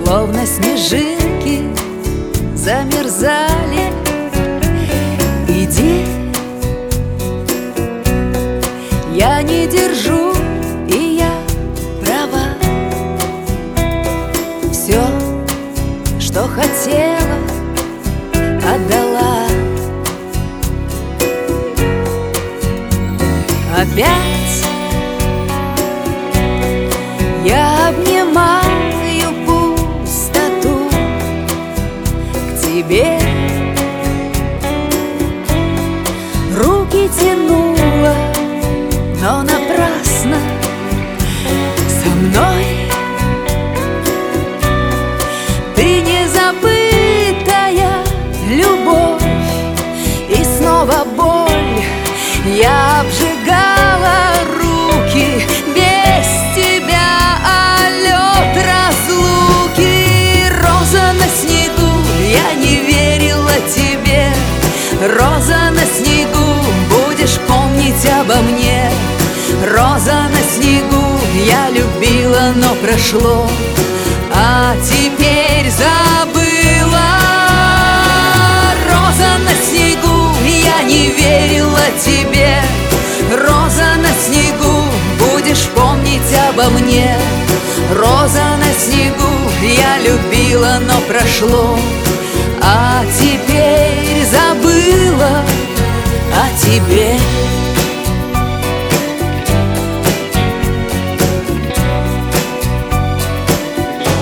словно снежинки замерзали. Иди, я не держу, и я права. Все, что хотела, отдала. Опять я обнимаю пустоту к тебе. Руки тянула, но напрасно. Со мной ты незабытая любовь. И снова боль. Я обжигала руки без тебя, а лед разлуки. Роза на снегу, я не верила тебе. Роза на снегу, будешь помнить обо мне. Роза на снегу, я любила, но прошло, а теперь забыла. Роза на снегу, я не верила тебе. Роза на снегу, будешь помнить обо мне. Роза на снегу, я любила, но прошло, а теперь забыла о тебе.